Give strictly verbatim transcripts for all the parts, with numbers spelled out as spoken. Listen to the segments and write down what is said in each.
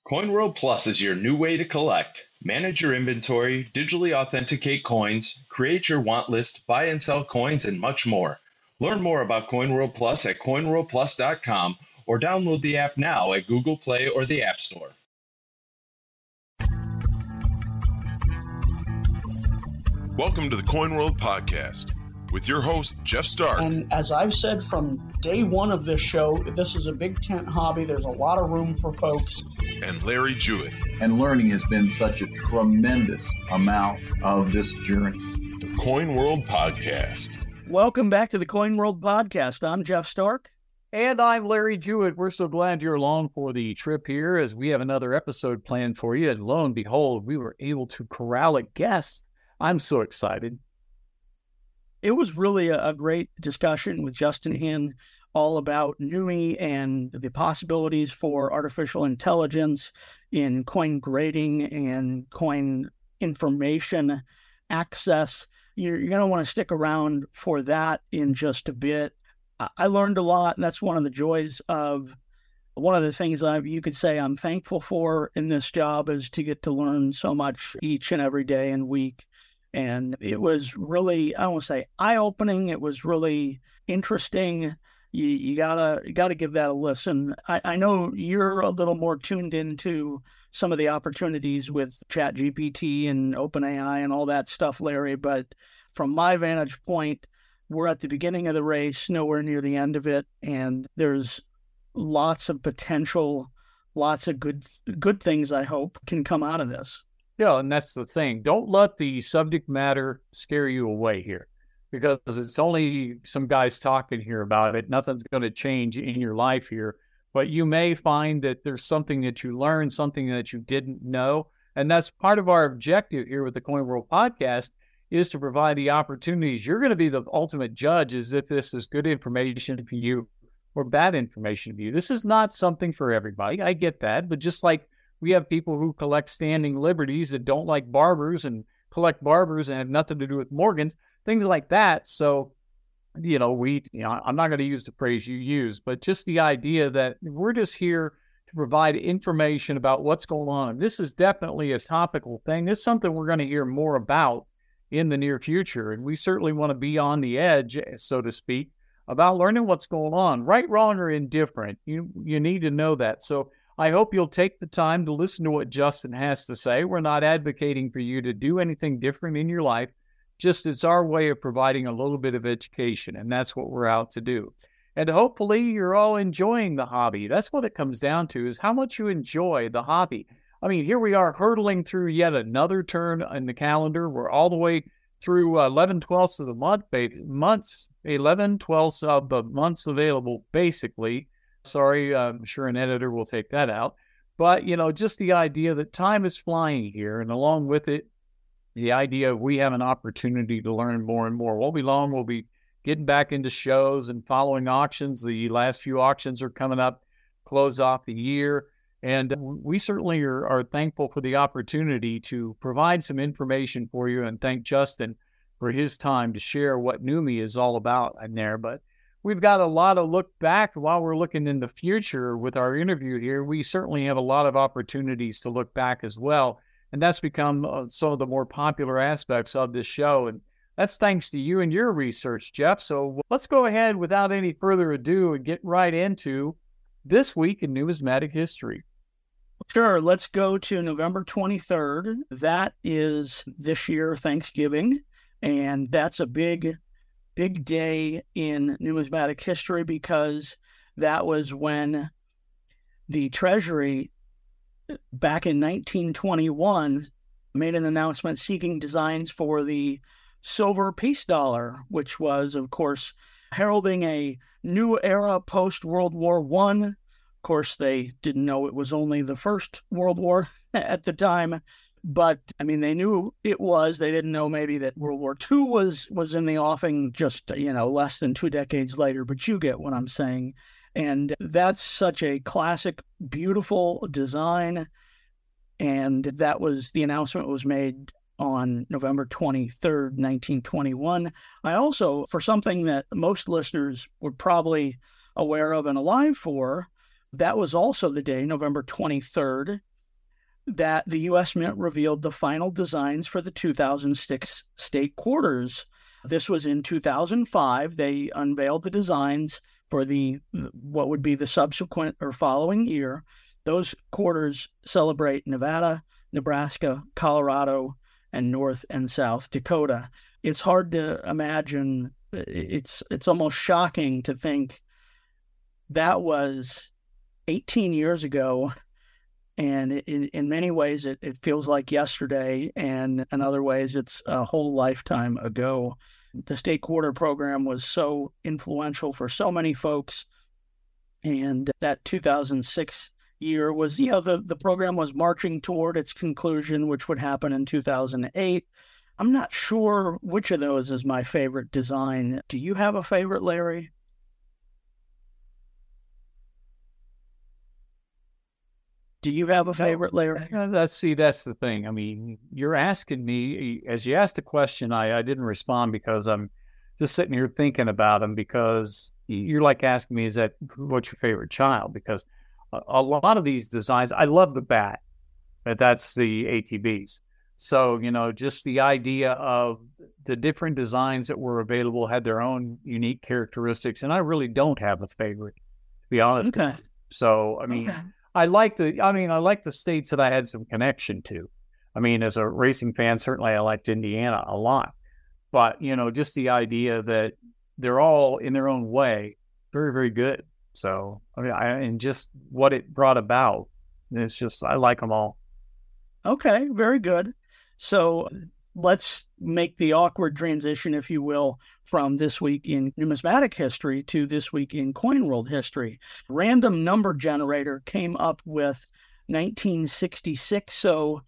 CoinWorld Plus is your new way to collect. Manage your inventory, digitally authenticate coins, create your want list, buy and sell coins, and much more. Learn more about CoinWorld Plus at coin world plus dot com or download the app now at Google Play or the App Store. Welcome to the CoinWorld Podcast with your host, Jeff Stark. And as I've said from day one of this show, this is a big tent hobby. There's a lot of room for folks. And Larry Jewett. And learning has been such a tremendous amount of this journey. The CoinWorld Podcast. Welcome back to the CoinWorld Podcast. I'm Jeff Stark. And I'm Larry Jewett. We're so glad you're along for the trip here as we have another episode planned for you. And lo and behold, we were able to corral a guest. I'm so excited. It was really a, a great discussion with Justin Hinn all about N U M I and the possibilities for artificial intelligence in coin grading and coin information access. You're, you're going to want to stick around for that in just a bit. I, I learned a lot, and that's one of the joys of one of the things I you could say I'm thankful for in this job is to get to learn so much each and every day and week. And it was really, I don't want to say eye-opening. It was really interesting. You, you gotta you gotta give that a listen. I, I know you're a little more tuned into some of the opportunities with ChatGPT and OpenAI and all that stuff, Larry. But from my vantage point, we're at the beginning of the race, nowhere near the end of it, and there's lots of potential, lots of good good things I hope can come out of this. Yeah, and that's the thing. Don't let the subject matter scare you away here, because it's only some guys talking here about it. Nothing's going to change in your life here, but you may find that there's something that you learned, something that you didn't know, and that's part of our objective here with the CoinWorld Podcast is to provide the opportunities. You're going to be the ultimate judge as if this is good information for you or bad information for you. This is not something for everybody. I get that, but just like we have people who collect standing liberties that don't like barbers and collect barbers and have nothing to do with Morgans, things like that. So, you know, we, you know, I'm not going to use the phrase you use, but just the idea that we're just here to provide information about what's going on. This is definitely a topical thing. It's something we're going to hear more about in the near future. And we certainly want to be on the edge, so to speak, about learning what's going on, right, wrong, or indifferent. You, you need to know that. So I hope you'll take the time to listen to what Justin has to say. We're not advocating for you to do anything different in your life. Just it's our way of providing a little bit of education, and that's what we're out to do. And hopefully you're all enjoying the hobby. That's what it comes down to, is how much you enjoy the hobby. I mean, here we are hurtling through yet another turn in the calendar. We're all the way through eleven twelfths of the month, months, eleven twelfths of the months available, basically. Sorry, I'm sure an editor will take that out. But, you know, just the idea that time is flying here, and along with it, the idea of we have an opportunity to learn more and more. Won't be long. We'll be getting back into shows and following auctions. The last few auctions are coming up, close off the year. And we certainly are, are thankful for the opportunity to provide some information for you, and thank Justin for his time to share what N U M I is all about in there. But we've got a lot of look back while we're looking in the future with our interview here. We certainly have a lot of opportunities to look back as well. And that's become uh, some of the more popular aspects of this show. And that's thanks to you and your research, Jeff. So let's go ahead without any further ado and get right into this week in numismatic history. Sure. Let's go to November twenty-third. That is this year Thanksgiving. And that's a big big day in numismatic history because that was when the Treasury, back in nineteen twenty-one, made an announcement seeking designs for the silver peace dollar, which was, of course, heralding a new era post-World War One. Of course, they didn't know it was only the First World War at the time. But, I mean, they knew it was. They didn't know maybe that World War Two was, was in the offing just, you know, less than two decades later. But you get what I'm saying. And that's such a classic, beautiful design. And that was, the announcement was made on November twenty-third, nineteen twenty-one. I also, for something that most listeners were probably aware of and alive for, that was also the day, November twenty-third, that the U S Mint revealed the final designs for the two thousand six state quarters. This was in two thousand five. They unveiled the designs for the what would be the subsequent or following year. Those quarters celebrate Nevada, Nebraska, Colorado, and North and South Dakota. It's hard to imagine. It's it's almost shocking to think that was eighteen years ago. And in, in many ways, it, it feels like yesterday, and in other ways, it's a whole lifetime ago. The state quarter program was so influential for so many folks, and that two thousand six year was, you know, the, the program was marching toward its conclusion, which would happen in two thousand eight. I'm not sure which of those is my favorite design. Do you have a favorite, Larry? Do you have a favorite, Larry? Let's see, that's the thing. I mean, you're asking me, as you asked the question, I, I didn't respond because I'm just sitting here thinking about them, because you're like asking me, is that what's your favorite child? Because a, a lot of these designs, I love the bat, but that's the A T Bs. So, you know, just the idea of the different designs that were available had their own unique characteristics. And I really don't have a favorite, to be honest. Okay. So, I mean... Okay. I like the, I mean, I like the states that I had some connection to. I mean, as a racing fan, certainly I liked Indiana a lot. But, you know, just the idea that they're all in their own way very, very good. So, I mean, I, and just what it brought about, it's just, I like them all. Okay, very good. So let's make the awkward transition, if you will, from This Week in Numismatic History to This Week in Coin World History. Random number generator came up with nineteen sixty-six, so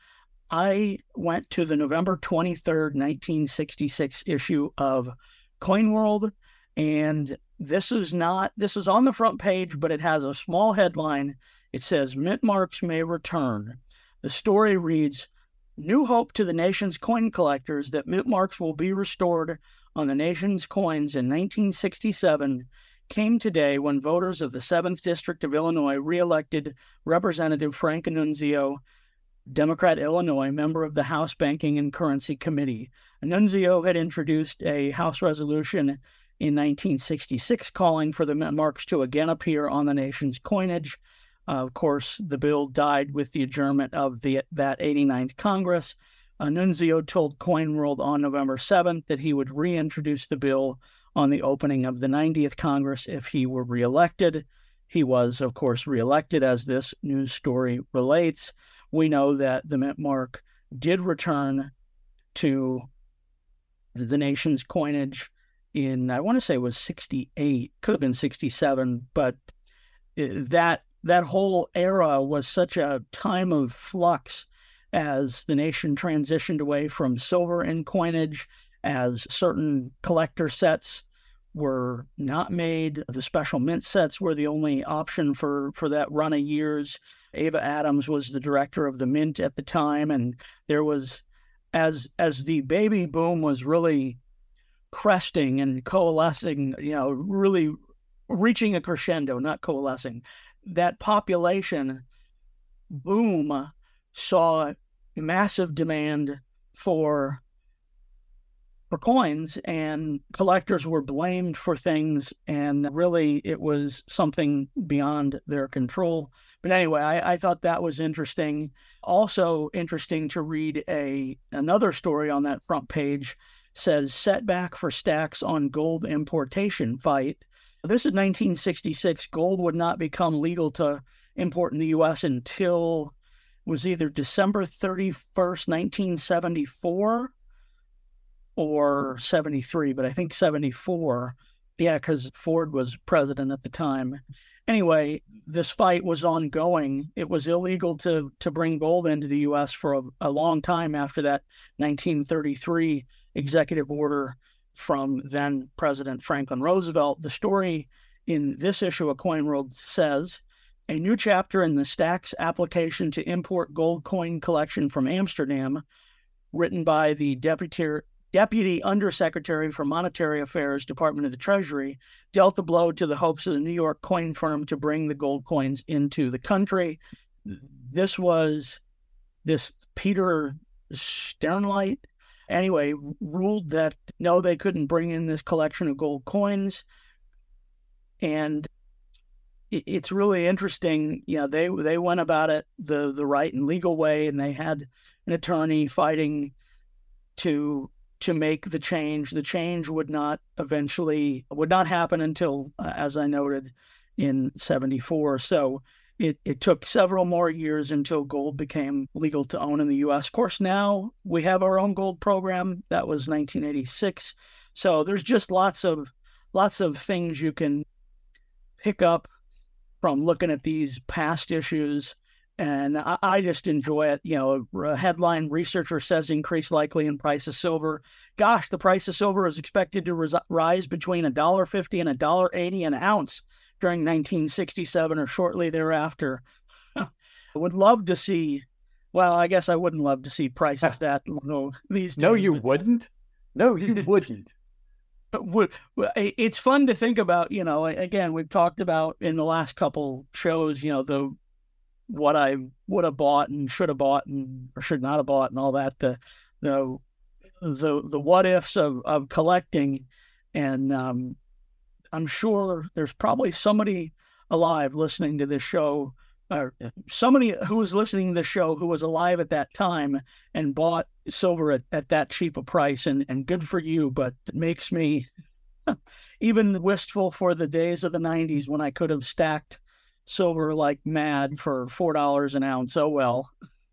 I went to the November twenty-third, nineteen sixty-six issue of Coin World, and this is not, this is on the front page, but it has a small headline. It says, "Mint marks may return." The story reads, "New hope to the nation's coin collectors that mint marks will be restored on the nation's coins in nineteen sixty-seven came today when voters of the seventh District of Illinois re-elected Representative Frank Annunzio, Democrat Illinois, member of the House Banking and Currency Committee. Annunzio had introduced a House resolution in nineteen sixty-six calling for the mint marks to again appear on the nation's coinage. Uh, of course, the bill died with the adjournment of the that eighty-ninth Congress. Annunzio told Coin World on November seventh that he would reintroduce the bill on the opening of the ninetieth Congress if he were reelected. He was, of course, reelected, as this news story relates. We know that the mint mark did return to the nation's coinage in, I want to say it was sixty-eight, could have been sixty-seven, but that that whole era was such a time of flux as the nation transitioned away from silver in coinage, as certain collector sets were not made. The special mint sets were the only option for, for that run of years. Ava Adams was the director of the mint at the time, and there was, as as the baby boom was really cresting and coalescing, you know, really reaching a crescendo, not coalescing, that population boom saw massive demand for for coins, and collectors were blamed for things, and really it was something beyond their control. But anyway, I, I thought that was interesting. Also interesting to read a another story on that front page. Says, "Setback for stacks on gold importation fight." This is nineteen sixty-six. Gold would not become legal to import in the U S until was either December thirty-first, nineteen seventy-four or seventy-three, but I think seventy-four. Yeah, because Ford was president at the time. Anyway, this fight was ongoing. It was illegal to, to bring gold into the U S for a, a long time after that nineteen thirty-three executive order from then President Franklin Roosevelt. The story in this issue of Coin World says, "A new chapter in the Stacks application to import gold coin collection from Amsterdam, written by the Deputy, Deputy Undersecretary for Monetary Affairs, Department of the Treasury, dealt the blow to the hopes of the New York coin firm to bring the gold coins into the country." This was this Peter Sternlight, anyway, ruled that no, they couldn't bring in this collection of gold coins. And it's really interesting. You know, they they went about it the, the right and legal way, and they had an attorney fighting to to make the change. The change would not eventually would not happen until, uh, as I noted, in seventy-four. So it, it took several more years until gold became legal to own in the U S. Of course, now we have our own gold program. That was nineteen eighty-six. So there's just lots of lots of things you can pick up from looking at these past issues. And I, I just enjoy it. You know, a headline, researcher says increase likely in price of silver. Gosh, the price of silver is expected to res- rise between one dollar fifty and one dollar eighty an ounce during nineteen sixty-seven or shortly thereafter. I would love to see, well, I guess I wouldn't love to see prices that low these days. No, you but... wouldn't? No, you wouldn't. It's fun to think about, you know, again, we've talked about in the last couple shows, you know, the what I would have bought and should have bought and or should not have bought and all that, the the the, the what ifs of, of collecting. And um, I'm sure there's probably somebody alive listening to this show, or somebody who was listening to the show who was alive at that time and bought silver at, at that cheap a price, and, and good for you, but it makes me even wistful for the days of the nineties when I could have stacked silver like mad for four dollars an ounce. Oh, well.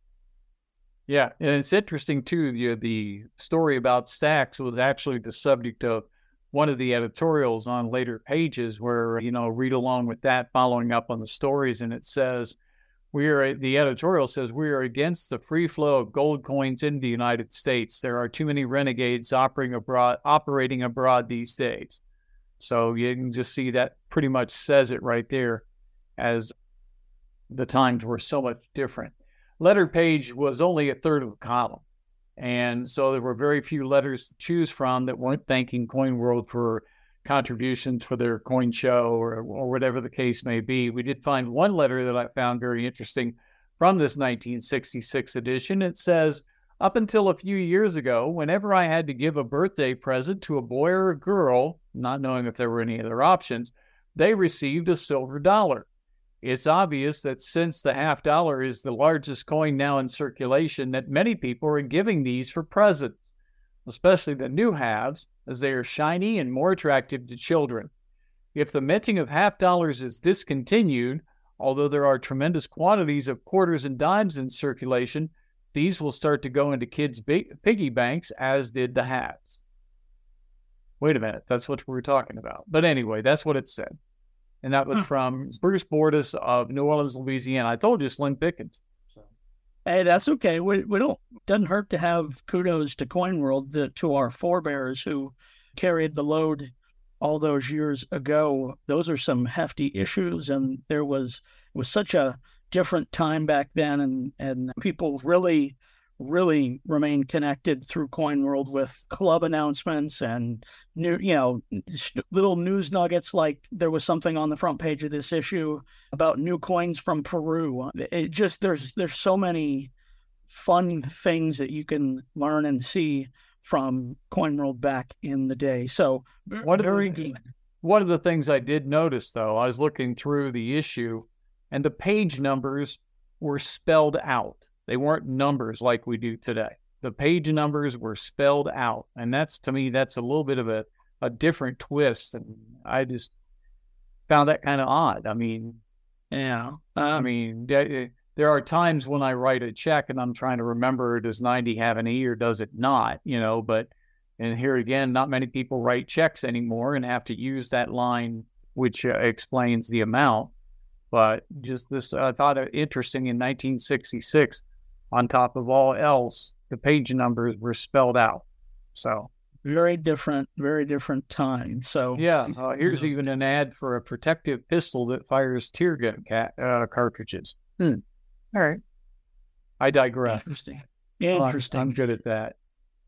Yeah, and it's interesting, too, the, the story about stacks was actually the subject of one of the editorials on later pages where, you know, read along with that, following up on the stories. And it says, we are, the editorial says, we are against the free flow of gold coins in the United States. There are too many renegades operating abroad, operating abroad these days. So you can just see that pretty much says it right there, as the times were so much different. Letter page was only a third of a column. And so there were very few letters to choose from that weren't thanking Coin World for contributions for their coin show or, or whatever the case may be. We did find one letter that I found very interesting from this nineteen sixty-six edition. It says, up until a few years ago, whenever I had to give a birthday present to a boy or a girl, not knowing if there were any other options, they received a silver dollar. It's obvious that since the half dollar is the largest coin now in circulation, that many people are giving these for presents, especially the new halves, as they are shiny and more attractive to children. If the minting of half dollars is discontinued, although there are tremendous quantities of quarters and dimes in circulation, these will start to go into kids' big piggy banks, as did the halves. Wait a minute, that's what we were talking about. But anyway, that's what it said. And that was from Bruce Bordas of New Orleans, Louisiana. I told you, Slim Pickens. So. Hey, that's okay. We we don't doesn't hurt to have kudos to Coin World, the, to our forebears who carried the load all those years ago. Those are some hefty issues, and there was it was such a different time back then, and and people really really remained connected through Coin World with club announcements and new, you know, little news nuggets, like there was something on the front page of this issue about new coins from Peru. It just, there's, there's so many fun things that you can learn and see from Coin World back in the day. So one very of the, good. One of the things I did notice, though, I was looking through the issue and the page numbers were spelled out. They weren't numbers like we do today. The page numbers were spelled out. And that's, to me, that's a little bit of a, a different twist. And I just found that kind of odd. I mean, yeah. Um, I mean, there are times when I write a check and I'm trying to remember, does ninety have an E or does it not? You know, but, and here again, not many people write checks anymore and have to use that line, which uh, explains the amount. But just this, I thought it interesting in nineteen sixty-six. On top of all else, the page numbers were spelled out. So very different, very different time. So yeah, uh, here's yeah. even an ad for a protective pistol that fires tear gun ca- uh, cartridges. Hmm. All right, I digress. Interesting. Interesting. I'm, I'm good at that.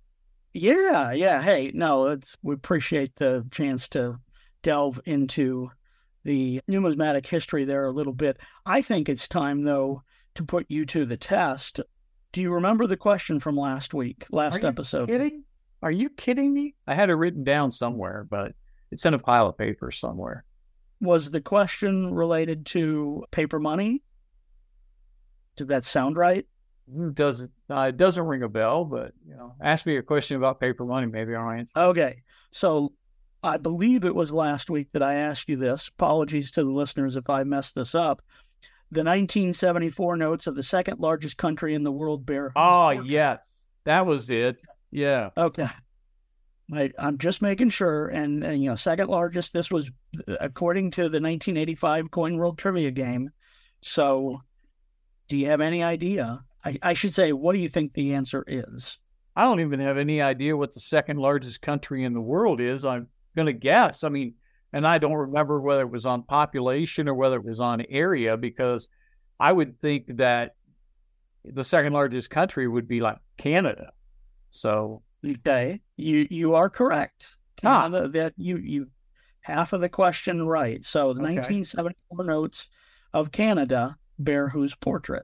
Yeah, yeah. Hey, no, it's we appreciate the chance to delve into the numismatic history there a little bit. I think it's time, though, to put you to the test. Do you remember the question from last week, last Are episode? you kidding? Are you kidding me? I had it written down somewhere, but it's in a pile of paper somewhere. Was the question related to paper money? Did that sound right? It doesn't uh, it doesn't ring a bell, but you know, ask me a question about paper money, maybe I'll answer. Okay. So I believe it was last week that I asked you this. Apologies to the listeners if I messed this up. The nineteen seventy-four notes of the second largest country in the world bear. Oh, yes. That was it. Yeah. Okay. I, I'm just making sure. And, and, you know, second largest, this was according to the nineteen eighty-five Coin World Trivia game. So do you have any idea? I, I should say, what do you think the answer is? I don't even have any idea what the second largest country in the world is. I'm going to guess. I mean, and I don't remember whether it was on population or whether it was on area, because I would think that the second largest country would be like Canada. So okay, you you are correct. Ah. Canada, that you you half of the question right. So the Okay. nineteen seventy-four notes of Canada bear whose portrait?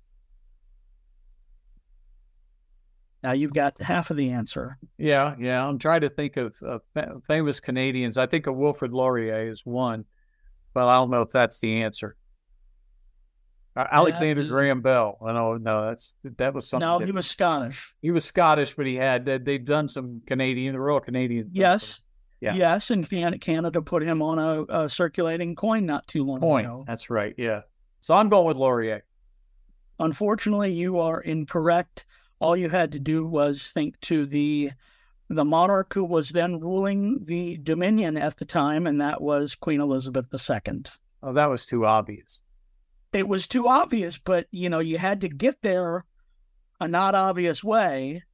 Now you've got half of the answer. yeah, yeah. I'm trying to think of uh, fa- famous Canadians. I think of Wilfrid Laurier is one, but I don't know if that's the answer. Uh, Alexander Yeah. Graham Bell. I know, no, that's that was something. No, that- he was Scottish. he was Scottish, but he had they, they've done some Canadian, the Royal Canadian. Yes. Yeah. Yes, and Can- Canada put him on a, a circulating coin not too long Point. ago. That's right. Yeah. So I'm going with Laurier. Unfortunately, you are incorrect. All you had to do was think to the the monarch who was then ruling the Dominion at the time, and that was Queen Elizabeth the Second. Oh, that was too obvious. It was too obvious, but you know you had to get there a not obvious way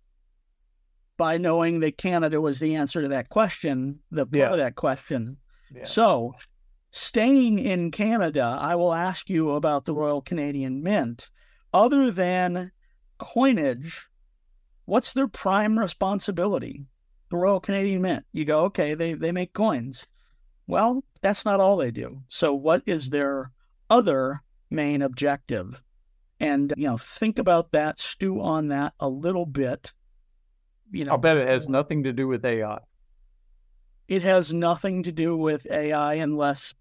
by knowing that Canada was the answer to that question, the part Yeah. of that question. Yeah. So, staying in Canada, I will ask you about the Royal Canadian Mint. Other than coinage, what's their prime responsibility? The Royal Canadian Mint. You go, okay, they, they make coins. Well, that's not all they do. So what is their other main objective? And, you know, think about that, stew on that a little bit. You know, I'll bet it has nothing to do with A I. It has nothing to do with A I unless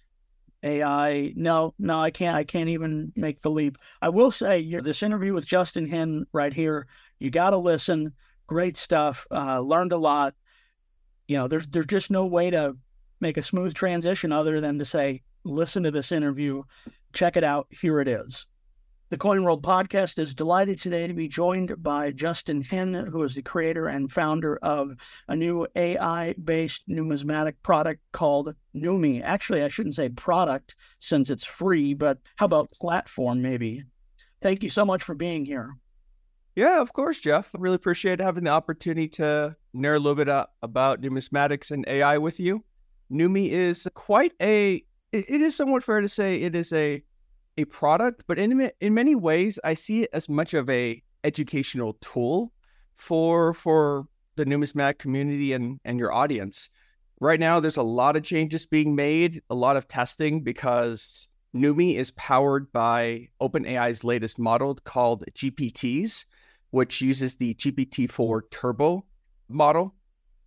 A I. No, no, I can't. I can't even make the leap. I will say, you're, this interview with Justin Hinn right here, you got to listen. Great stuff. Uh, learned a lot. You know, there's there's just no way to make a smooth transition other than to say, listen to this interview, check it out. Here it is. The Coin World Podcast is delighted today to be joined by Justin Hinn, who is the creator and founder of a new A I-based numismatic product called Numi. Actually, I shouldn't say product since it's free, but how about platform maybe? Thank you so much for being here. Yeah, of course, Jeff. I really appreciate having the opportunity to narrate a little bit uh, about numismatics and A I with you. Numi is quite a, it, it is somewhat fair to say it is a a product, but in in many ways, I see it as much of a educational tool for for the numismatic community and, and your audience. Right now, there's a lot of changes being made, a lot of testing, because Numi is powered by OpenAI's latest model called G P Ts, which uses the G P T four Turbo model.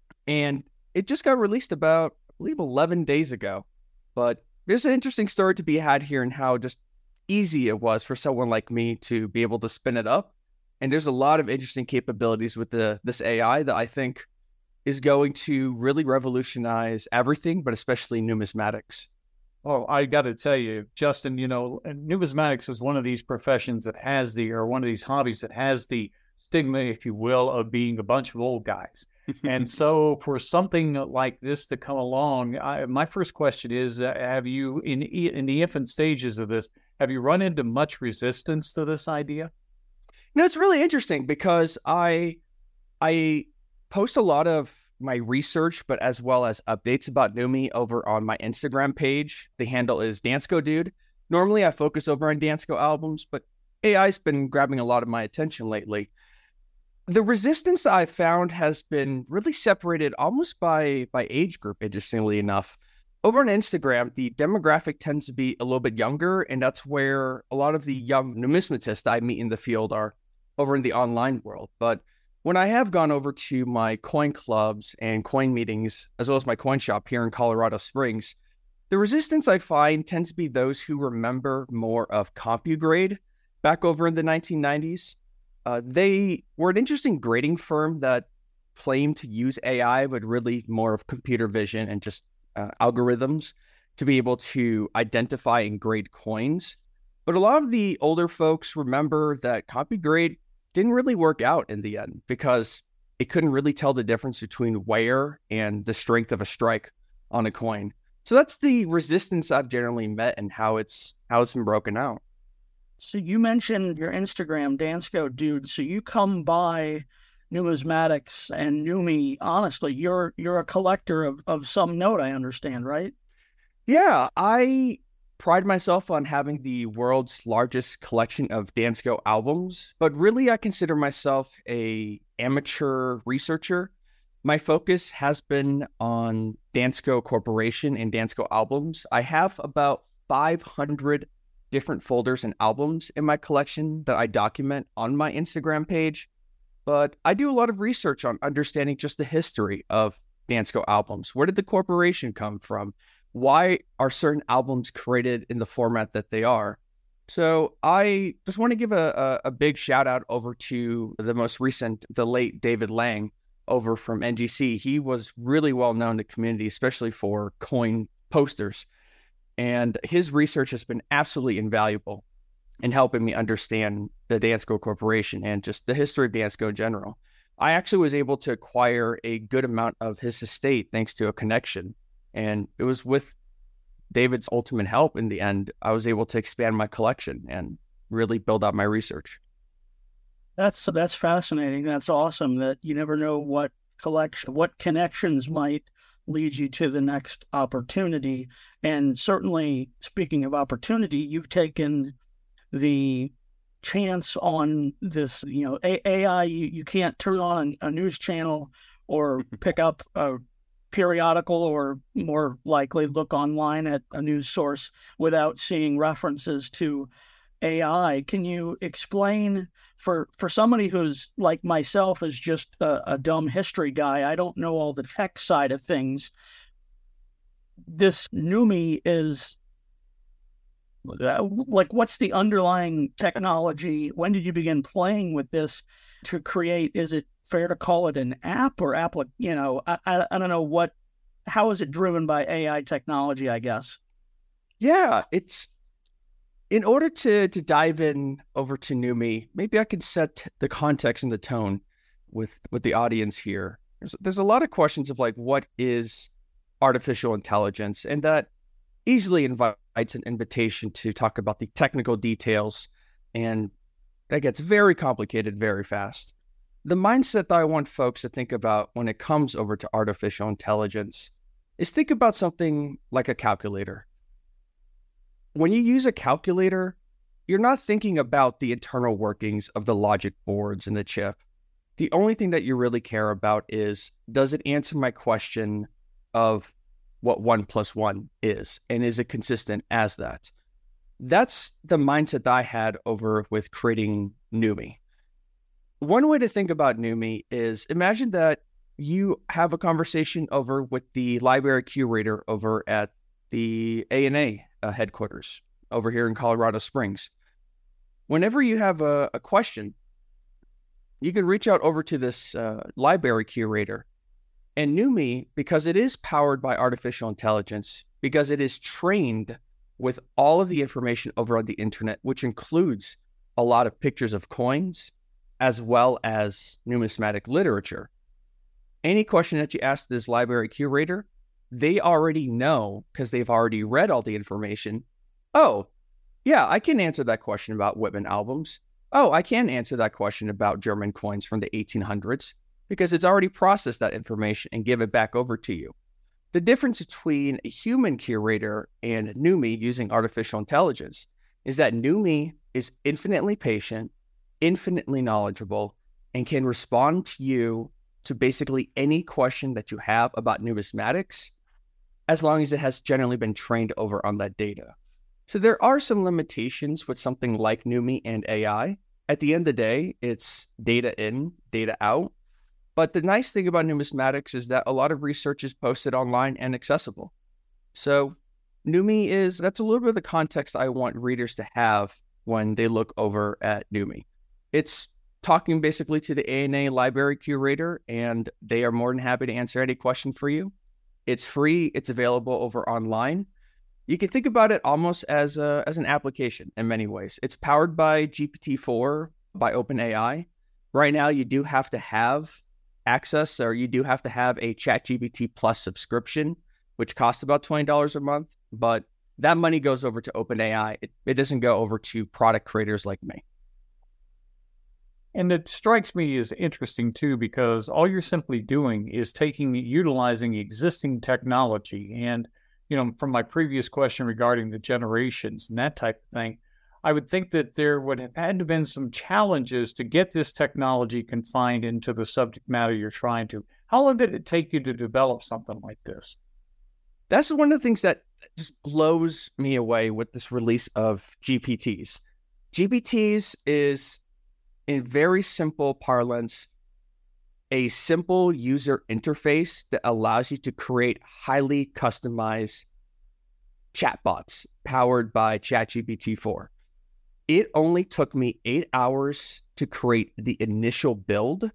And it just got released about, I believe, eleven days ago. But there's an interesting story to be had here in how just easy it was for someone like me to be able to spin it up. And there's a lot of interesting capabilities with the this A I that I think is going to really revolutionize everything, but especially numismatics. Oh, I got to tell you, Justin, you know, numismatics is one of these professions that has the, or one of these hobbies that has the stigma, if you will, of being a bunch of old guys. And so for something like this to come along, I, my first question is, uh, have you, in in the infant stages of this, have you run into much resistance to this idea? You know, it's really interesting because I I post a lot of my research, but as well as updates about Numi over on my Instagram page. The handle is Dansko Dude. Normally I focus over on Dansko albums, but A I's been grabbing a lot of my attention lately. The resistance that I found has been really separated almost by by age group, interestingly enough. Over on Instagram, the demographic tends to be a little bit younger, and that's where a lot of the young numismatists I meet in the field are over in the online world. But when I have gone over to my coin clubs and coin meetings, as well as my coin shop here in Colorado Springs, the resistance I find tends to be those who remember more of CompuGrade back over in the nineteen nineties. Uh, they were an interesting grading firm that claimed to use A I, but really more of computer vision and just uh, algorithms to be able to identify and grade coins. But a lot of the older folks remember that CompuGrade didn't really work out in the end because it couldn't really tell the difference between wear and the strength of a strike on a coin. So that's the resistance I've generally met and how it's how it's been broken out. So you mentioned your Instagram, Dansko Dude. So you come by numismatics and Numi. Honestly, you're you're a collector of, of some note, I understand, right? Yeah, I pride myself on having the world's largest collection of Dansko albums, but really I consider myself a amateur researcher. My focus has been on Dansko Corporation and Dansko albums. I have about five hundred different folders and albums in my collection that I document on my Instagram page, but I do a lot of research on understanding just the history of Dansko albums. Where did the corporation come from? Why are certain albums created in the format that they are? So I just want to give a, a, a big shout out over to the most recent, the late David Lang over from N G C. He was really well known in the community, especially for coin posters. And his research has been absolutely invaluable in helping me understand the Dansko Corporation and just the history of Dansko in general. I actually was able to acquire a good amount of his estate thanks to a connection. And it was with David's ultimate help in the end, I was able to expand my collection and really build out my research. That's that's fascinating. That's awesome that you never know what collection, what connections might lead you to the next opportunity. And certainly, speaking of opportunity, you've taken the chance on this, you know, A- AI, you, you can't turn on a news channel or pick up a periodical or more likely look online at a news source without seeing references to A I. Can you explain for, for somebody who's like myself is just a, a dumb history guy, I don't know all the tech side of things. This Numi is uh, like, what's the underlying technology? When did you begin playing with this to create? Is it fair to call it an app or app? You know, I, I, I don't know what, how is it driven by A I technology, I guess? Yeah, it's, in order to to dive in over to Numi, maybe I could set the context and the tone with, with the audience here. There's, there's a lot of questions of like, what is artificial intelligence? And that easily invites an invitation to talk about the technical details. And that gets very complicated very fast. The mindset that I want folks to think about when it comes over to artificial intelligence is think about something like a calculator. When you use a calculator, you're not thinking about the internal workings of the logic boards and the chip. The only thing that you really care about is, does it answer my question of what one plus one is? And is it consistent as that? That's the mindset that I had over with creating Numi. One way to think about Numi is imagine that you have a conversation over with the library curator over at the A N A uh, headquarters over here in Colorado Springs. Whenever you have a, a question, you can reach out over to this uh, library curator. And Numi, because it is powered by artificial intelligence, because it is trained with all of the information over on the internet, which includes a lot of pictures of coins, as well as numismatic literature. Any question that you ask this library curator, they already know, because they've already read all the information. Oh, yeah, I can answer that question about Whitman albums. Oh, I can answer that question about German coins from the eighteen hundreds, because it's already processed that information and give it back over to you. The difference between a human curator and Numi using artificial intelligence is that Numi is infinitely patient, infinitely knowledgeable, and can respond to you to basically any question that you have about numismatics, as long as it has generally been trained over on that data. So there are some limitations with something like Numi and A I, at the end of the day, it's data in, data out. But the nice thing about numismatics is that a lot of research is posted online and accessible. So Numi is, that's a little bit of the context I want readers to have when they look over at Numi. It's talking basically to the A N A library curator, and they are more than happy to answer any question for you. It's free. It's available over online. You can think about it almost as a, as an application in many ways. It's powered by G P T four by OpenAI. Right now, you do have to have access, or you do have to have a ChatGPT Plus subscription, which costs about twenty dollars a month. But that money goes over to OpenAI. It, it doesn't go over to product creators like me. And it strikes me as interesting, too, because all you're simply doing is taking, utilizing existing technology. And, you know, from my previous question regarding the generations and that type of thing, I would think that there would have had to have been some challenges to get this technology confined into the subject matter you're trying to. How long did it take you to develop something like this? That's one of the things that just blows me away with this release of G P Ts. G P Ts is, in very simple parlance, a simple user interface that allows you to create highly customized chatbots powered by ChatGPT four. It only took me eight hours to create the initial build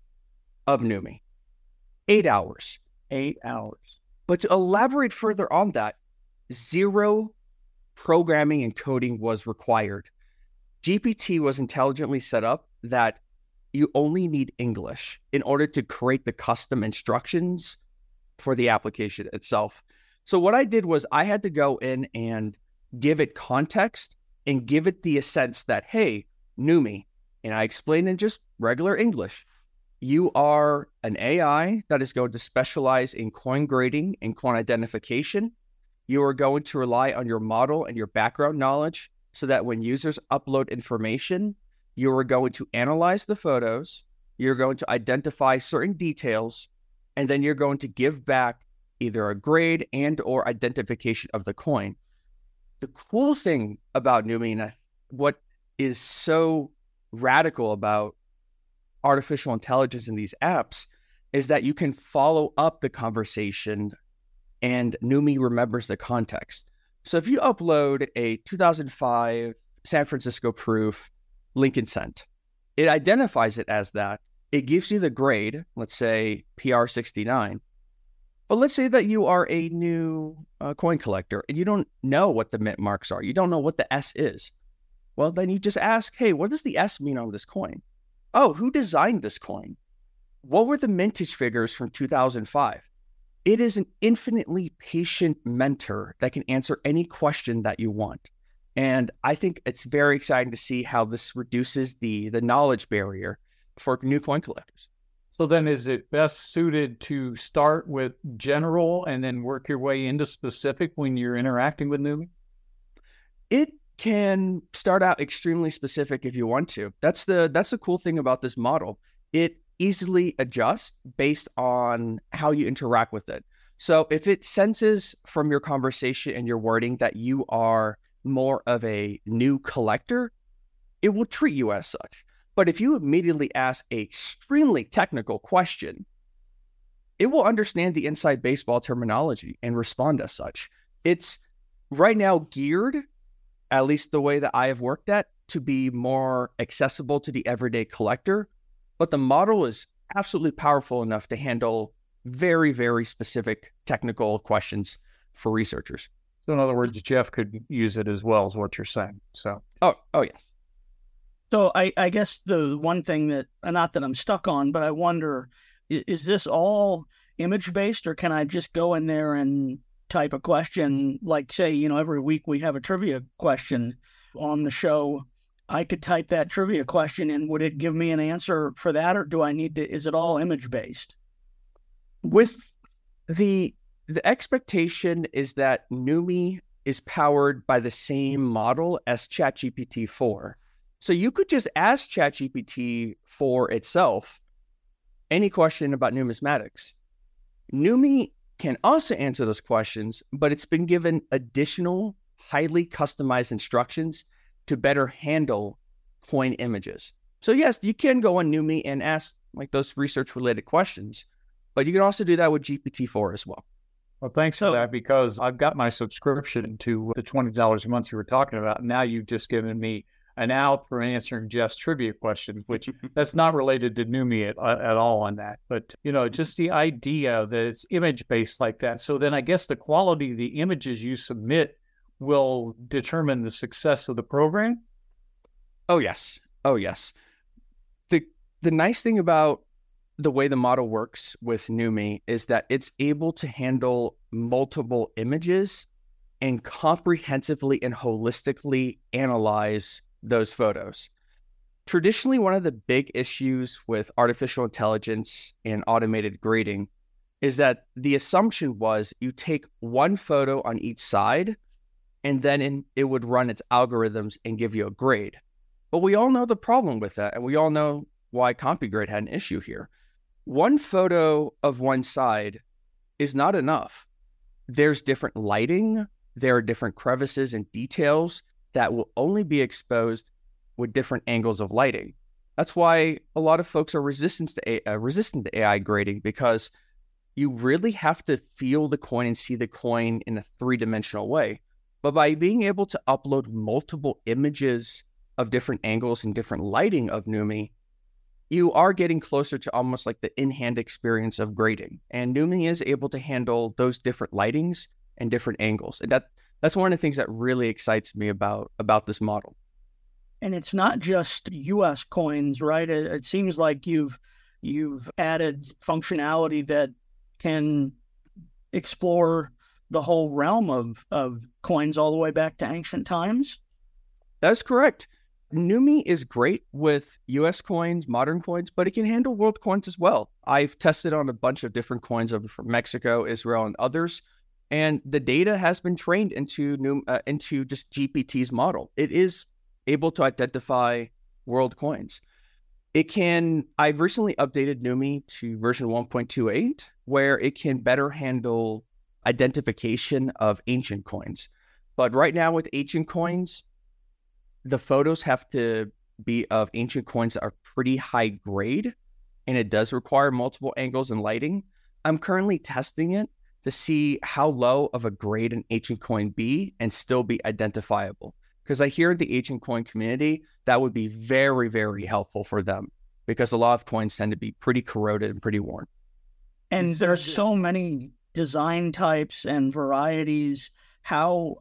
of Numi. Eight hours. Eight hours. But to elaborate further on that, zero programming and coding was required. G P T was intelligently set up that you only need English in order to create the custom instructions for the application itself. So what I did was I had to go in and give it context and give it the sense that, hey, Numi, and I explained in just regular English, you are an A I that is going to specialize in coin grading and coin identification. You are going to rely on your model and your background knowledge so that when users upload information, you are going to analyze the photos, you're going to identify certain details, and then you're going to give back either a grade and or identification of the coin. The cool thing about Numi, and what is so radical about artificial intelligence in these apps, is that you can follow up the conversation and Numi remembers the context. So if you upload a two thousand five San Francisco proof Lincoln Cent, it identifies it as that. It gives you the grade, let's say P R sixty-nine. But let's say that you are a new uh, coin collector and you don't know what the mint marks are. You don't know what the S is. Well, then you just ask, hey, what does the S mean on this coin? Oh, who designed this coin? What were the mintage figures from two thousand five? It is an infinitely patient mentor that can answer any question that you want. And I think it's very exciting to see how this reduces the, the knowledge barrier for new coin collectors. So then is it best suited to start with general and then work your way into specific when you're interacting with Numi? It can start out extremely specific if you want to. That's the that's the cool thing about this model. It easily adjusts based on how you interact with it. So if it senses from your conversation and your wording that you are more of a new collector, it will treat you as such. But if you immediately ask an extremely technical question, it will understand the inside baseball terminology and respond as such. It's right now geared, at least the way that I have worked at, to be more accessible to the everyday collector. But the model is absolutely powerful enough to handle very, very specific technical questions for researchers. So in other words, Jeff could use it as well, is what you're saying. So, oh, oh yes. So I, I guess the one thing that, not that I'm stuck on, but I wonder, is this all image-based, or can I just go in there and type a question, like say, you know, every week we have a trivia question on the show. I could type that trivia question and would it give me an answer for that, or do I need to, is it all image-based? With the, the expectation is that Numi is powered by the same model as ChatGPT four. So you could just ask ChatGPT four itself any question about numismatics. Numi can also answer those questions, but it's been given additional highly customized instructions to better handle coin images. So yes, you can go on Numi and ask like those research related questions, but you can also do that with G P T four as well. Well, thanks for that, because I've got my subscription to the twenty dollars a month you were talking about. Now you've just given me an out for answering Jeff's trivia question, which that's not related to Numi at, at all on that. But, you know, just the idea that it's image-based like that. So then I guess the quality of the images you submit will determine the success of the program? Oh, yes. Oh, yes. The the nice thing about the way the model works with Numi is that it's able to handle multiple images and comprehensively and holistically analyze those photos. Traditionally, one of the big issues with artificial intelligence and automated grading is that the assumption was you take one photo on each side and then in, it would run its algorithms and give you a grade. But we all know the problem with that, and we all know why CompuGrade had an issue here. One photo of one side is not enough. There's different lighting, there are different crevices and details that will only be exposed with different angles of lighting. That's why a lot of folks are resistant to A I, uh, resistant to A I grading, because you really have to feel the coin and see the coin in a three-dimensional way. But by being able to upload multiple images of different angles and different lighting of Numi, you are getting closer to almost like the in-hand experience of grading. And Numi is able to handle those different lightings and different angles. And that that's one of the things that really excites me about, about this model. And it's not just U S coins, right? It, it seems like you've you've added functionality that can explore the whole realm of, of coins all the way back to ancient times. That's correct. Numi is great with U S coins, modern coins, but it can handle world coins as well. I've tested on a bunch of different coins over from Mexico, Israel, and others, and the data has been trained into uh, into just G P T's model. It is able to identify world coins. It can. I've recently updated Numi to version one point two eight, where it can better handle identification of ancient coins. But right now with ancient coins, the photos have to be of ancient coins that are pretty high grade, and it does require multiple angles and lighting. I'm currently testing it to see how low of a grade an ancient coin be and still be identifiable. Because I hear in the ancient coin community, that would be very, very helpful for them, because a lot of coins tend to be pretty corroded and pretty worn. And there's so many design types and varieties. How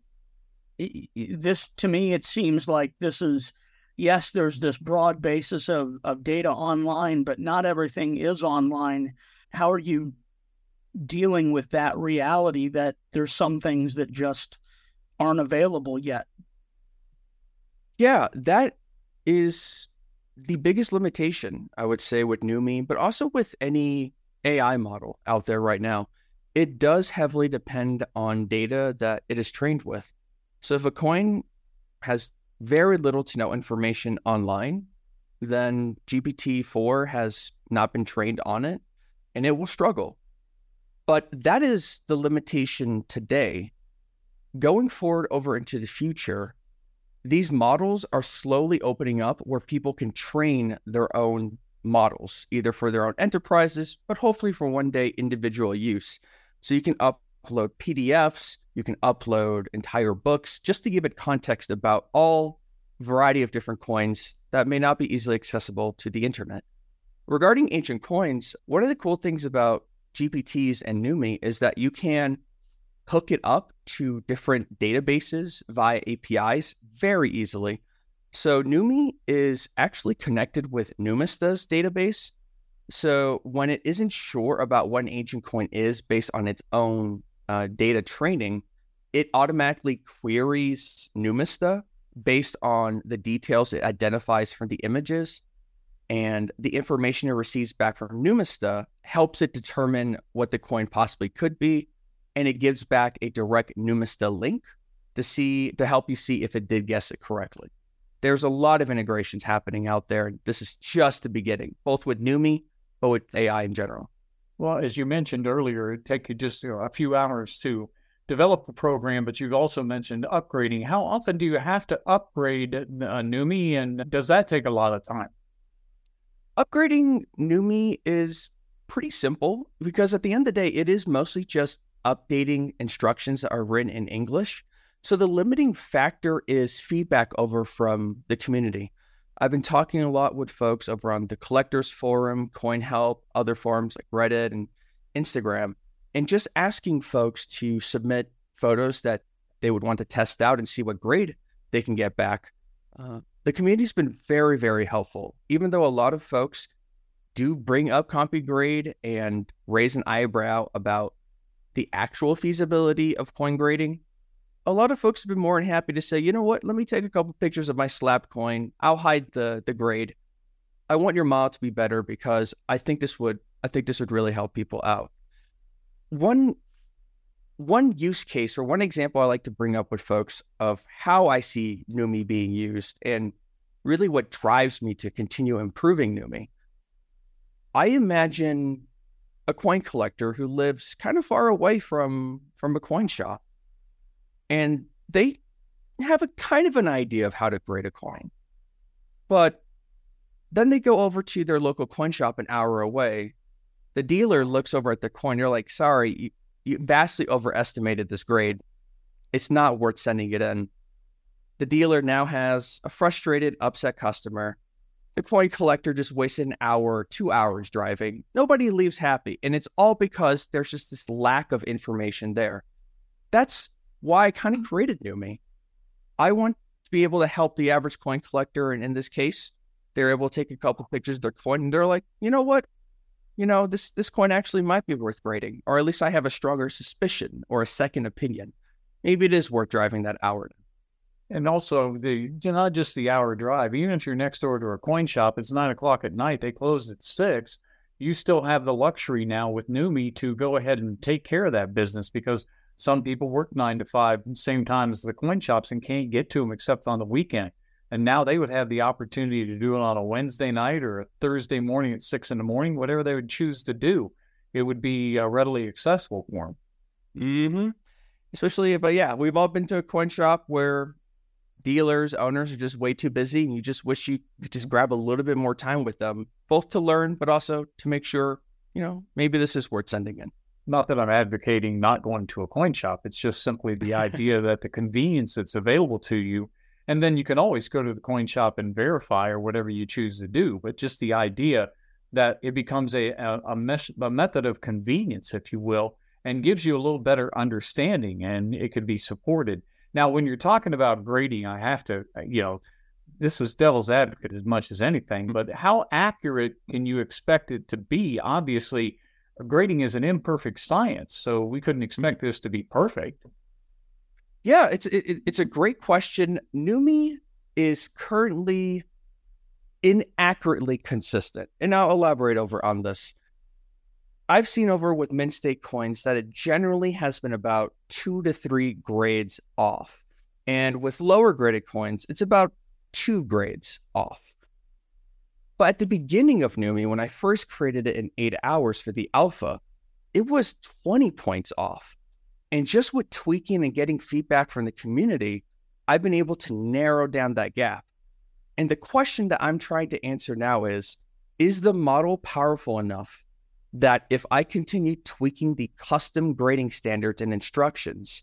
this, to me, it seems like this is, yes, there's this broad basis of, of data online, but not everything is online. How are you dealing with that reality that there's some things that just aren't available yet? Yeah, that is the biggest limitation, I would say, with Numi, but also with any A I model out there right now. It does heavily depend on data that it is trained with. So if a coin has very little to no information online, then G P T four has not been trained on it, and it will struggle. But that is the limitation today. Going forward over into the future, these models are slowly opening up where people can train their own models, either for their own enterprises, but hopefully for one day individual use. So you can upload P D Fs, you can upload entire books, just to give it context about all variety of different coins that may not be easily accessible to the internet. Regarding ancient coins, one of the cool things about G P Ts and Numi is that you can hook it up to different databases via A P Is very easily. So Numi is actually connected with Numista's database. So when it isn't sure about what an ancient coin is based on its own uh, data training, it automatically queries Numista based on the details it identifies from the images, and the information it receives back from Numista helps it determine what the coin possibly could be, and it gives back a direct Numista link to see to help you see if it did guess it correctly. There's a lot of integrations happening out there. This is just the beginning, both with Numi, but with A I in general. Well, as you mentioned earlier, it takes you just you know, a few hours to developed the program, but you've also mentioned upgrading. How often do you have to upgrade uh, Numi, and does that take a lot of time? Upgrading Numi is pretty simple because at the end of the day, it is mostly just updating instructions that are written in English. So the limiting factor is feedback over from the community. I've been talking a lot with folks over on the Collectors Forum, CoinHelp, other forums like Reddit and Instagram, and just asking folks to submit photos that they would want to test out and see what grade they can get back. Uh, the community's been very, very helpful, even though a lot of folks do bring up CompuGrade and raise an eyebrow about the actual feasibility of coin grading. A lot of folks have been more than happy to say, you know what, let me take a couple pictures of my slab coin. I'll hide the the grade. I want your model to be better because I think this would I think this would really help people out. One one use case or one example I like to bring up with folks of how I see Numi being used and really what drives me to continue improving Numi. I imagine a coin collector who lives kind of far away from, from a coin shop. And they have a kind of an idea of how to grade a coin. But then they go over to their local coin shop an hour away. The dealer looks over at the coin. You're like, sorry, you, you vastly overestimated this grade. It's not worth sending it in. The dealer now has a frustrated, upset customer. The coin collector just wasted an hour, two hours driving. Nobody leaves happy. And it's all because there's just this lack of information there. That's why I kind of created Numi. I want to be able to help the average coin collector. And in this case, they're able to take a couple pictures of their coin and they're like, you know what? You know, this, this coin actually might be worth grading, or at least I have a stronger suspicion or a second opinion. Maybe it is worth driving that hour. And also, the not just the hour drive. Even if you're next door to a coin shop, it's nine o'clock at night. They close at six. You still have the luxury now with Numi to go ahead and take care of that business because some people work nine to five, same time as the coin shops, and can't get to them except on the weekend. And now they would have the opportunity to do it on a Wednesday night or a Thursday morning at six in the morning, whatever they would choose to do. It would be uh, readily accessible for them. Mm-hmm. Especially, but yeah, we've all been to a coin shop where dealers, owners are just way too busy, and you just wish you could just grab a little bit more time with them, both to learn, but also to make sure, you know, maybe this is worth sending in. Not that I'm advocating not going to a coin shop. It's just simply the idea that the convenience that's available to you, and then you can always go to the coin shop and verify or whatever you choose to do. But just the idea that it becomes a, a, a, mes- a method of convenience, if you will, and gives you a little better understanding, and it could be supported. Now, when you're talking about grading, I have to, you know, this is devil's advocate as much as anything, but how accurate can you expect it to be? Obviously, grading is an imperfect science, so we couldn't expect this to be perfect. Yeah, it's it, it's a great question. Numi is currently inaccurately consistent, and I'll elaborate over on this. I've seen over with mint stake coins that it generally has been about two to three grades off, and with lower graded coins, it's about two grades off. But at the beginning of Numi, when I first created it in eight hours for the alpha, it was twenty points off. And just with tweaking and getting feedback from the community, I've been able to narrow down that gap. And the question that I'm trying to answer now is, is the model powerful enough that if I continue tweaking the custom grading standards and instructions,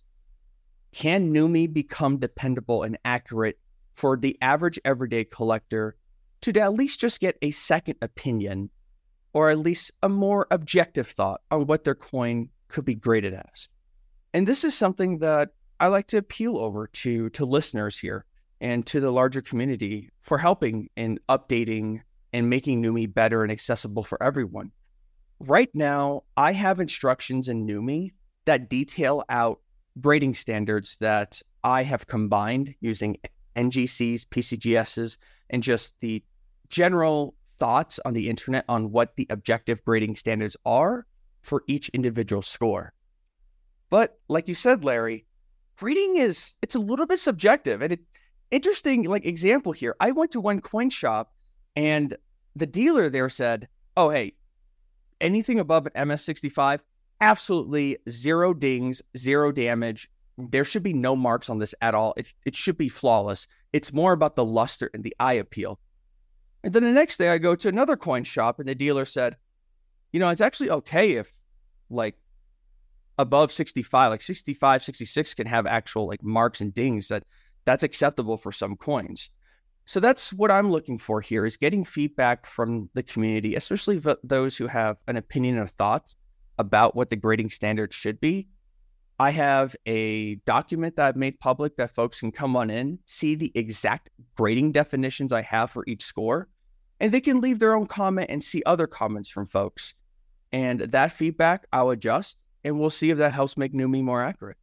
can Numi become dependable and accurate for the average everyday collector to at least just get a second opinion, or at least a more objective thought on what their coin could be graded as? And this is something that I like to appeal over to, to listeners here and to the larger community for helping in updating and making Numi better and accessible for everyone. Right now, I have instructions in Numi that detail out grading standards that I have combined using N G Cs, P C G Ss, and just the general thoughts on the internet on what the objective grading standards are for each individual score. But like you said, Larry, grading is, it's a little bit subjective. And it, interesting like example here, I went to one coin shop and the dealer there said, oh, hey, anything above an M S sixty-five, absolutely zero dings, zero damage. There should be no marks on this at all. It, it should be flawless. It's more about the luster and the eye appeal. And then the next day I go to another coin shop and the dealer said, you know, it's actually okay if like above sixty-five, like sixty-five, sixty-six can have actual like marks and dings. That that's acceptable for some coins. So that's what I'm looking for here, is getting feedback from the community, especially v- those who have an opinion or thoughts about what the grading standards should be. I have a document that I've made public that folks can come on in, see the exact grading definitions I have for each score, and they can leave their own comment and see other comments from folks. And that feedback I'll adjust, and we'll see if that helps make Numi more accurate.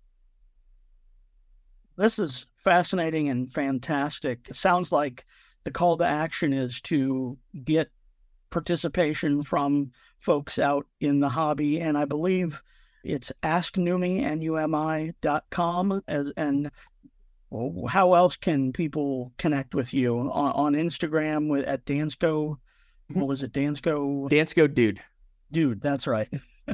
This is fascinating and fantastic. It sounds like the call to action is to get participation from folks out in the hobby. And I believe it's ask numi, N U M I dot com. As, and how else can people connect with you? On, on Instagram with at Dansko? What was it? Dansko? Dansko Dude. Dude, that's right.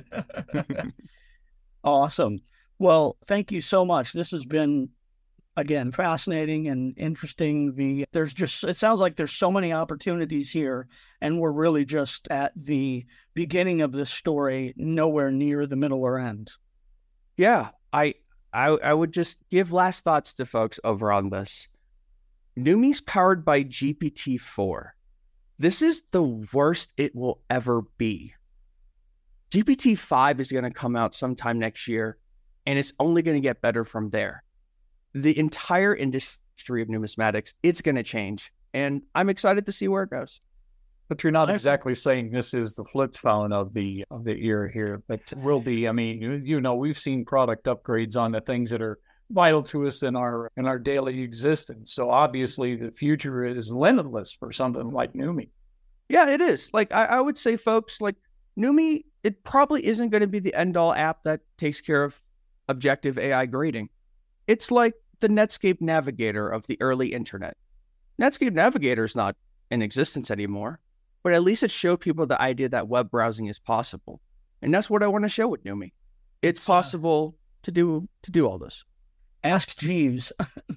Awesome. Well, thank you so much. This has been, again, fascinating and interesting. The there's just it sounds like there's so many opportunities here, and we're really just at the beginning of this story, nowhere near the middle or end. Yeah, I I I would just give last thoughts to folks over on this. Numi's powered by G P T four. This is the worst it will ever be. G P T five is going to come out sometime next year, and it's only going to get better from there. The entire industry of numismatics, it's going to change, and I'm excited to see where it goes. But you're not exactly saying this is the flip phone of the of the era here, but will be. I mean, you, you know, we've seen product upgrades on the things that are vital to us in our in our daily existence. So obviously, the future is limitless for something like Numi. Yeah, it is. Like I, I would say, folks, like Numi, it probably isn't going to be the end-all app that takes care of objective A I grading. It's like the Netscape Navigator of the early internet. Netscape Navigator is not in existence anymore, but at least it showed people the idea that web browsing is possible. And that's what I want to show with Numi. It's possible to do to do all this. Ask Jeeves.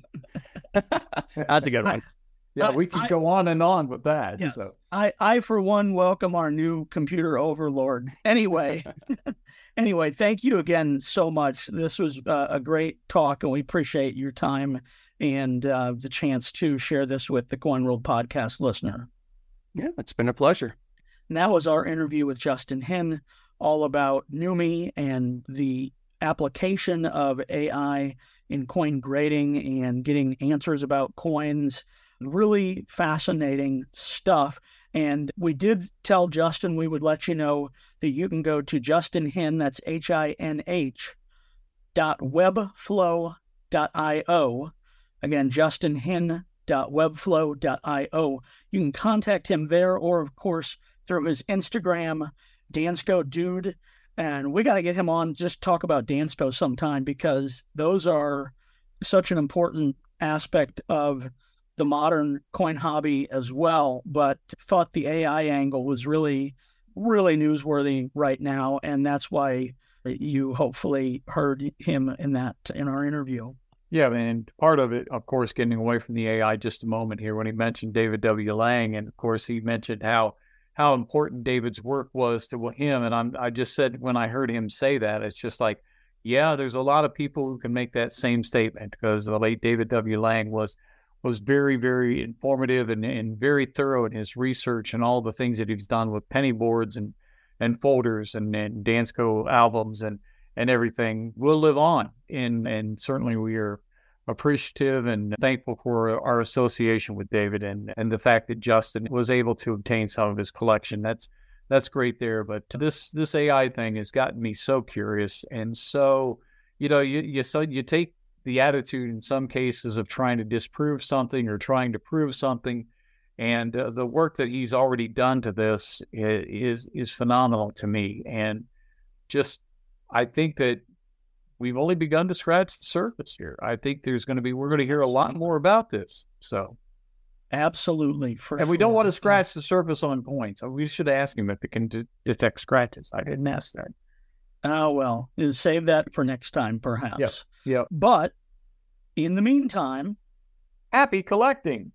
That's a good one. Yeah, we could I, go on and on with that. Yes. So. I, I, for one, welcome our new computer overlord. Anyway, anyway, thank you again so much. This was uh, a great talk, and we appreciate your time and uh, the chance to share this with the Coin World podcast listener. Yeah, it's been a pleasure. And that was our interview with Justin Hinn, all about Numi and the application of A I in coin grading and getting answers about coins. Really fascinating stuff. And we did tell Justin we would let you know that you can go to Justin Hinn, that's H I N H, dot webflow dot io. Again, justin hinn dot webflow dot io. You can contact him there, or, of course, through his Instagram, Dansko Dude. And we got to get him on, just talk about Dansko sometime, because those are such an important aspect of the modern coin hobby as well, but thought the A I angle was really, really newsworthy right now, and that's why you hopefully heard him in that in our interview. Yeah, and part of it, of course, getting away from the A I just a moment here, when he mentioned David W. Lang, and of course he mentioned how how important David's work was to him, and I'm I just said when I heard him say that, it's just like, yeah, there's a lot of people who can make that same statement, because the late David W. Lang was was very, very informative and, and very thorough in his research and all the things that he's done with penny boards and, and folders and, and Dansko albums and, and everything will live on. And, and certainly we are appreciative and thankful for our association with David and, and the fact that Justin was able to obtain some of his collection. That's, that's great there. But this, this A I thing has gotten me so curious. And so, you know, you, you, so you take the attitude in some cases of trying to disprove something or trying to prove something. And uh, the work that he's already done to this is, is phenomenal to me. And just, I think that we've only begun to scratch the surface here. I think there's going to be, we're going to hear a lot more about this. So. Absolutely. For and sure. we don't want to scratch the surface on coins. We should ask him if it can de- detect scratches. I didn't ask that. Oh, well, save that for next time, perhaps. Yep. Yep. But in the meantime, happy collecting.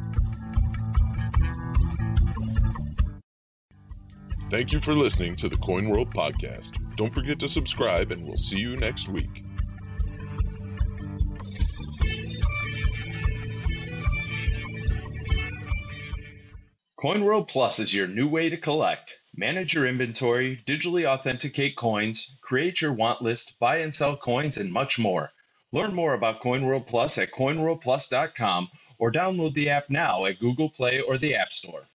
Thank you for listening to the Coin World Podcast. Don't forget to subscribe, and we'll see you next week. CoinWorld Plus is your new way to collect. Manage your inventory, digitally authenticate coins, create your want list, buy and sell coins, and much more. Learn more about CoinWorld Plus at coin world plus dot com or download the app now at Google Play or the App Store.